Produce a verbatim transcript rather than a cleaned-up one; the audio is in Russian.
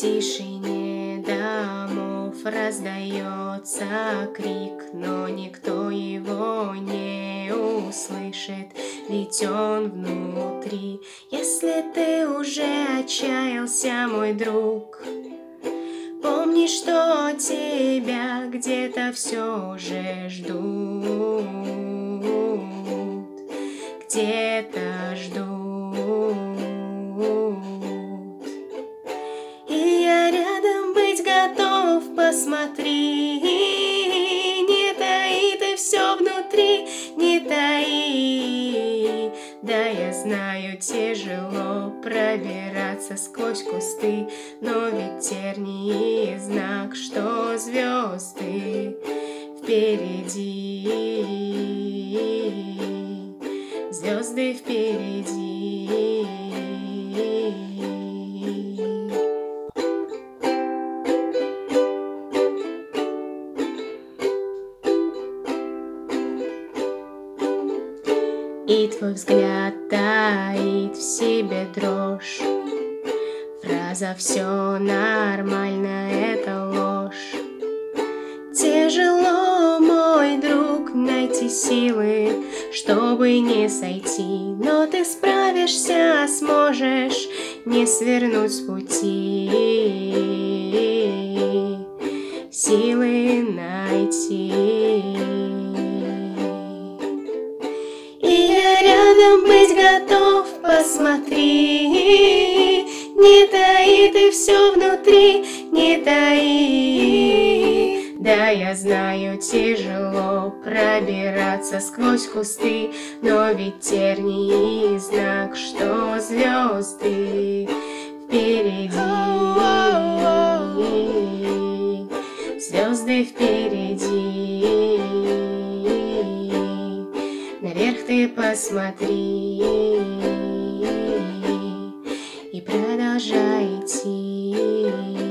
тишине домов раздается крик, но никто его не услышит, ведь он внутри. Если ты уже отчаялся, мой друг, помни, что тебя где-то все же ждут, где-то ждут. И я рядом быть готов, посмотри, не таи ты все внутри, не таи. Да, я знаю, тяжело пробираться сквозь кусты, но ведь терний знак, что звезды впереди, звезды впереди. И твой взгляд таит в себе дрожь. Фраза «все нормально» — это ложь. Тяжело, мой друг, найти силы, чтобы не сойти, но ты справишься, сможешь не свернуть с пути, силы найти. И я рядом быть готов, посмотри, не таи ты все внутри, не таи. Да, я знаю, тяжело пробираться сквозь кусты, но ведь терний знак, что звезды впереди, звезды впереди. Наверх ты посмотри и продолжай идти.